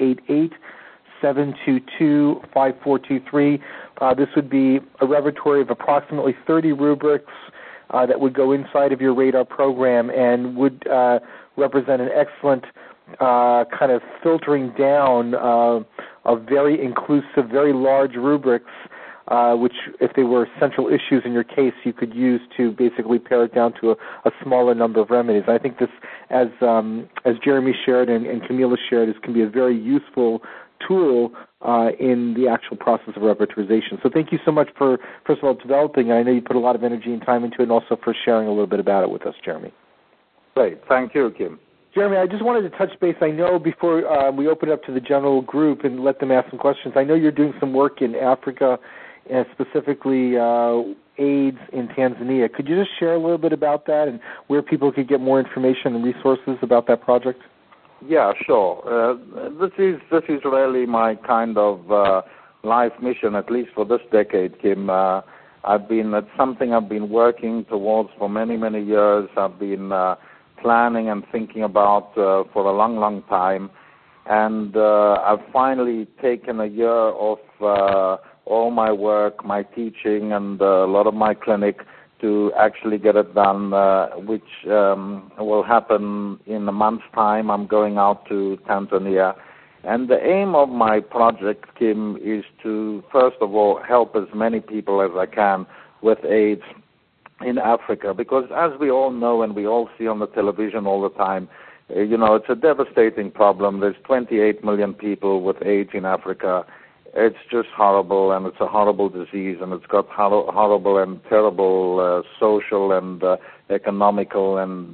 888-722-5423. This would be a repertory of approximately 30 rubrics that would go inside of your Radar program and would represent an excellent kind of filtering down of very inclusive, very large rubrics, which, if they were central issues in your case, you could use to basically pare it down to a smaller number of remedies. I think this, as Jeremy shared and Camila shared, this can be a very useful tool in the actual process of repertorization. So thank you so much for, first of all, developing, and I know you put a lot of energy and time into it, and also for sharing a little bit about it with us, Jeremy. Great. Thank you, Kim. Jeremy, I just wanted to touch base. I know before we open up to the general group and let them ask some questions, I know you're doing some work in Africa, and specifically AIDS in Tanzania. Could you just share a little bit about that and where people could get more information and resources about that project? Yeah, sure. This is really my kind of life mission, at least for this decade, Kim. It's something I've been working towards for many, many years. I've been planning and thinking about for a long, long time. And I've finally taken a year of all my work, my teaching, and a lot of my clinic to actually get it done, which will happen in a month's time. I'm going out to Tanzania. And the aim of my project, Kim, is to, first of all, help as many people as I can with AIDS in Africa. Because as we all know and we all see on the television all the time, it's a devastating problem. There's 28 million people with AIDS in Africa. It's just horrible, and it's a horrible disease, and it's got horrible and terrible social and economical and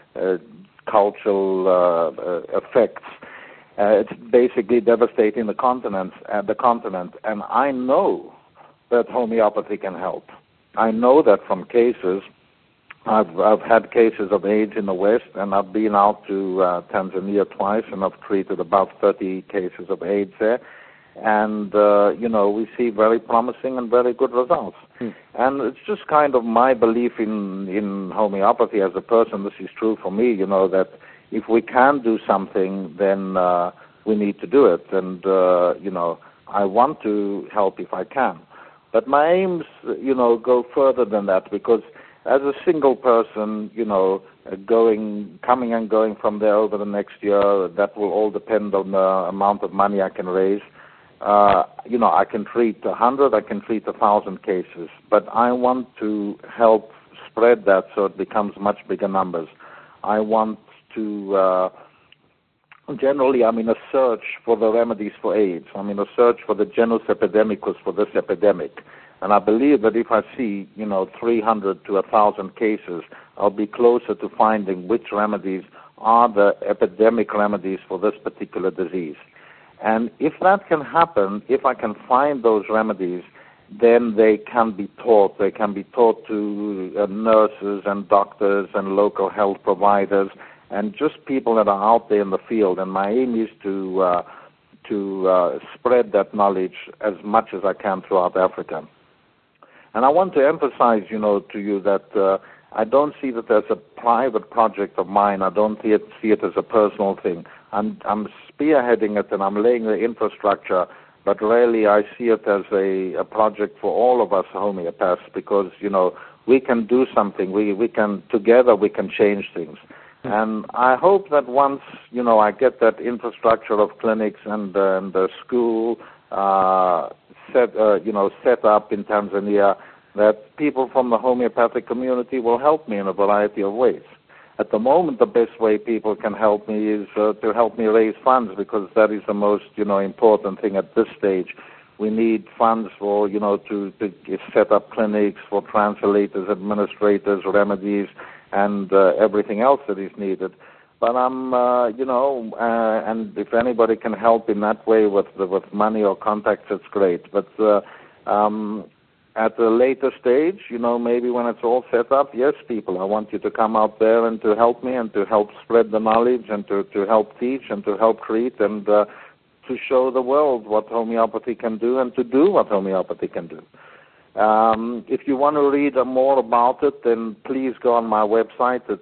cultural effects. It's basically devastating the continent, and I know that homeopathy can help. I know that from cases. I've had cases of AIDS in the West, and I've been out to Tanzania twice, and I've treated about 30 cases of AIDS there. And, we see very promising and very good results. And it's just kind of my belief in homeopathy as a person. This is true for me, that if we can do something, then we need to do it. And, I want to help if I can. But my aims, go further than that, because as a single person, coming and going from there over the next year, that will all depend on the amount of money I can raise. I can treat 100, I can treat 1,000 cases, but I want to help spread that so it becomes much bigger numbers. I want to, generally, I'm in a search for the remedies for AIDS. I'm in a search for the genus epidemicus for this epidemic. And I believe that if I see, 300 to 1,000 cases, I'll be closer to finding which remedies are the epidemic remedies for this particular disease. And if that can happen, if I can find those remedies, then they can be taught. They can be taught to nurses and doctors and local health providers and just people that are out there in the field. And my aim is to spread that knowledge as much as I can throughout Africa. And I want to emphasize, to you that I don't see that as a private project of mine. I don't see it as a personal thing. I'm spearheading it and I'm laying the infrastructure, but really I see it as a project for all of us homeopaths because, we can do something. We can, together we can change things. And I hope that once, I get that infrastructure of clinics and the school set up in Tanzania, that people from the homeopathic community will help me in a variety of ways. At the moment, the best way people can help me is to help me raise funds because that is the most, important thing at this stage. We need funds for, to set up clinics for translators, administrators, remedies, and everything else that is needed. But I'm, and if anybody can help in that way with money or contacts, it's great. But at a later stage, maybe when it's all set up, yes, people, I want you to come out there and to help me and to help spread the knowledge and to help teach and to help treat and to show the world what homeopathy can do and to do what homeopathy can do. If you want to read more about it, then please go on my website. It's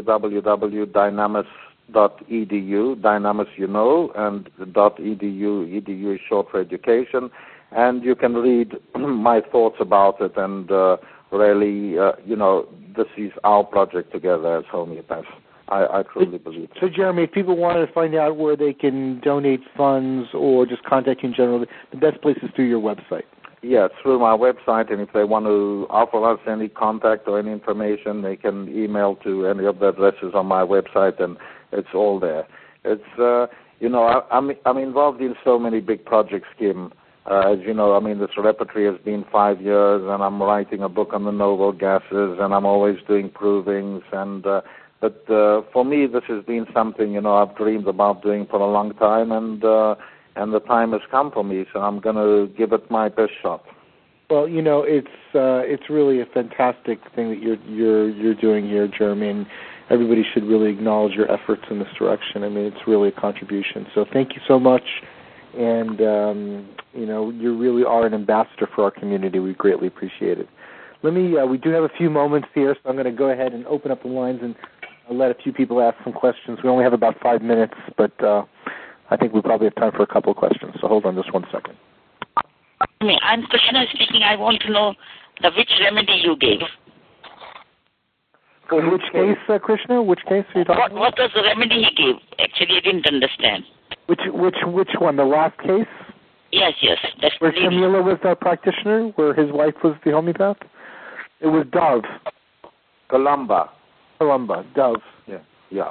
www.dynamis.edu, Dynamis and .edu. Edu is short for education. And you can read my thoughts about it and really, this is our project together as homeopaths. I truly believe. So, Jeremy, if people want to find out where they can donate funds or just contact you in general, the best place is through your website. Yes, through my website, and if they want to offer us any contact or any information, they can email to any of the addresses on my website, and it's all there. It's, I'm involved in so many big projects, Kim. As you know, this repertory has been 5 years, and I'm writing a book on the noble gases, and I'm always doing provings, but for me, this has been something, I've dreamed about doing for a long time, and the time has come for me, so I'm going to give it my best shot. Well, it's really a fantastic thing that you're doing here, Jeremy, and everybody should really acknowledge your efforts in this direction. It's really a contribution. So thank you so much, and you really are an ambassador for our community. We greatly appreciate it. We do have a few moments here, so I'm going to go ahead and open up the lines and let a few people ask some questions. We only have about 5 minutes, but I think we probably have time for a couple of questions, so hold on just 1 second. I'm Krishna speaking. I want to know which remedy you gave. In which case, Krishna? Which case are you talking about? What was the remedy he gave? Actually, I didn't understand. Which one? The last case? Yes. That's where Camila was our practitioner, where his wife was the homeopath? It was Dove. Columba, Dove. Yeah.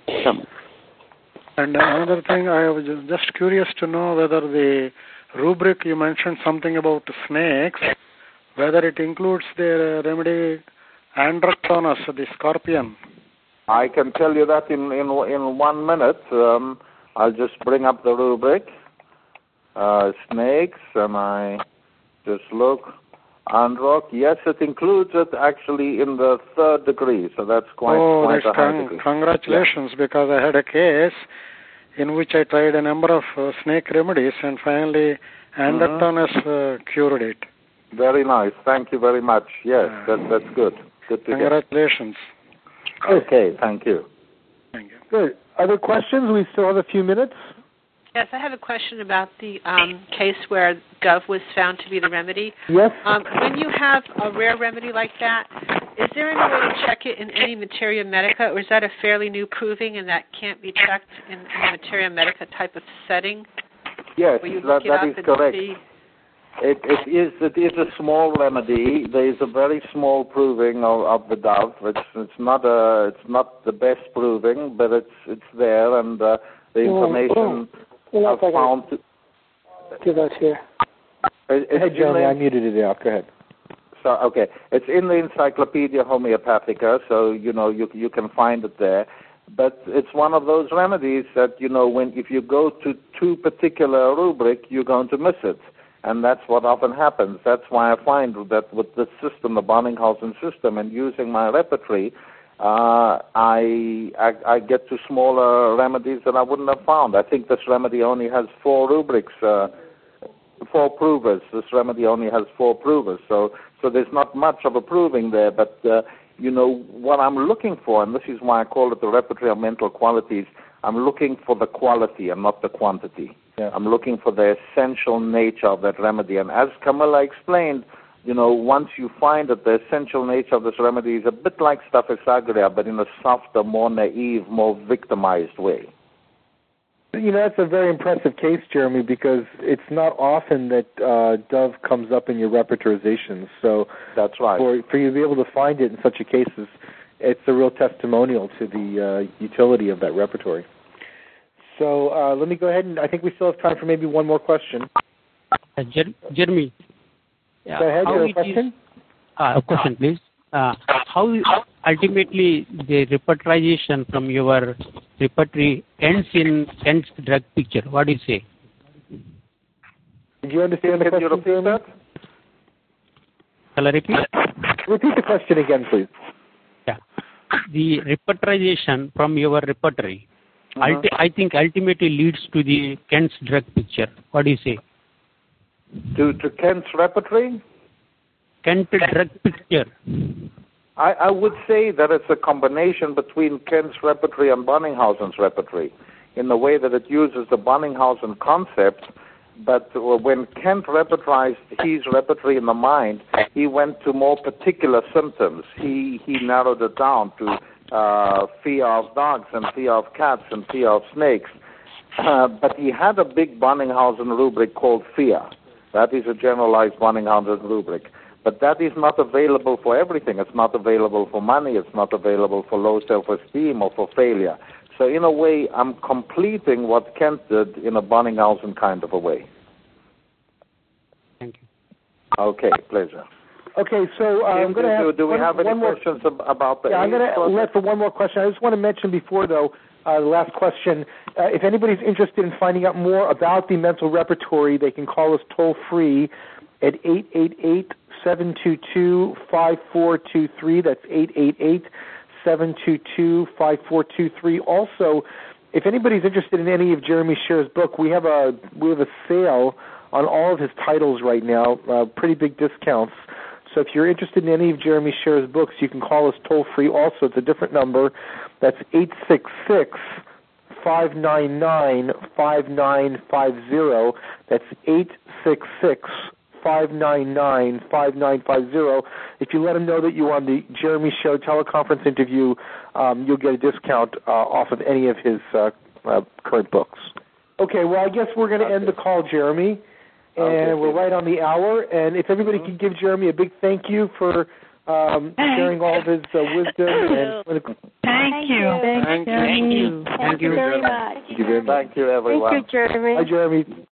And another thing, I was just curious to know whether the rubric you mentioned something about snakes, whether it includes the remedy Androctonus, the scorpion. I can tell you that in 1 minute. I'll just bring up the rubric. Snakes, and I just look. Androc, yes, it includes it actually in the 3rd degree, so that's quite a high degree. Congratulations, because I had a case in which I tried a number of snake remedies, and finally Androctonus cured it. Very nice. Thank you very much. Yes, that's good. Good to Congratulations. Hear. Okay, thank you. Thank you. Good. Other questions? We still have a few minutes. Yes, I have a question about the case where Gov was found to be the remedy. Yes. When you have a rare remedy like that, is there any way to check it in any Materia Medica, or is that a fairly new proving and that can't be checked in a Materia Medica type of setting? Yes, that is correct. It is a small remedy. There is a very small proving of the Dove. It's not the best proving, but it's there, and the information. I've found. Do that here. Hey, Jeremy, I muted it out. Go ahead. So okay, it's in the Encyclopedia Homeopathica, so you can find it there. But it's one of those remedies that if you go to too particular rubric, you're going to miss it. And that's what often happens. That's why I find that with this system, the Bonninghausen system, and using my repertory, I get to smaller remedies that I wouldn't have found. I think this remedy only has 4 rubrics 4 provers. This remedy only has 4 provers, so there's not much of a proving there. But what I'm looking for, and this is why I call it the repertory of mental qualities. I'm looking for the quality and not the quantity. Yeah. I'm looking for the essential nature of that remedy. And as Camilla explained, once you find that the essential nature of this remedy is a bit like Staphysagria, but in a softer, more naive, more victimized way. That's a very impressive case, Jeremy, because it's not often that Dove comes up in your repertorizations. So that's right. For you to be able to find it in such a case, it's a real testimonial to the utility of that repertory. So let me go ahead, and I think we still have time for maybe one more question. Jeremy. Go ahead, you have a question? A question, please. How ultimately the repertorization from your repertory ends in Kent's drug picture? What do you say? Did you understand the question? Can you repeat that? Shall I repeat? Repeat the question again, please. Yeah. The repertorization from your repertory, I think ultimately leads to the Kent's drug picture. What do you say? To Kent's repertory? Kent's drug picture. I would say that it's a combination between Kent's repertory and Bonninghausen's repertory in the way that it uses the Bonninghausen concept, but when Kent repertorized his repertory in the mind, he went to more particular symptoms. He narrowed it down to fear of dogs and fear of cats and fear of snakes. But he had a big Bonninghausen rubric called fear. That is a generalized Bonninghausen rubric. But that is not available for everything. It's not available for money. It's not available for low self-esteem or for failure. So in a way, I'm completing what Kent did in a Bonninghausen kind of a way. Thank you. Okay, pleasure. Okay, so I'm going to have... Do we have any questions about that? Yeah, I'm going to let for one more question. I just want to mention before, though, the last question, if anybody's interested in finding out more about the mental repertory, they can call us toll-free at 888-722-5423. That's 888-722-5423. Also, if anybody's interested in any of Jeremy Sherr's book, we have a sale on all of his titles right now, pretty big discounts. So if you're interested in any of Jeremy Sherr's books, you can call us toll-free. Also, it's a different number. That's 866-599-5950. That's 866-599-5950. If you let him know that you're on the Jeremy Sher teleconference interview, you'll get a discount off of any of his current books. Okay, well, I guess we're going to end the call, Jeremy. And we're right on the hour. And if everybody could give Jeremy a big thank you for sharing all of his wisdom. And Thank you. Thank you very much. Thank you, everyone. Thank you, Jeremy. Hi, Jeremy.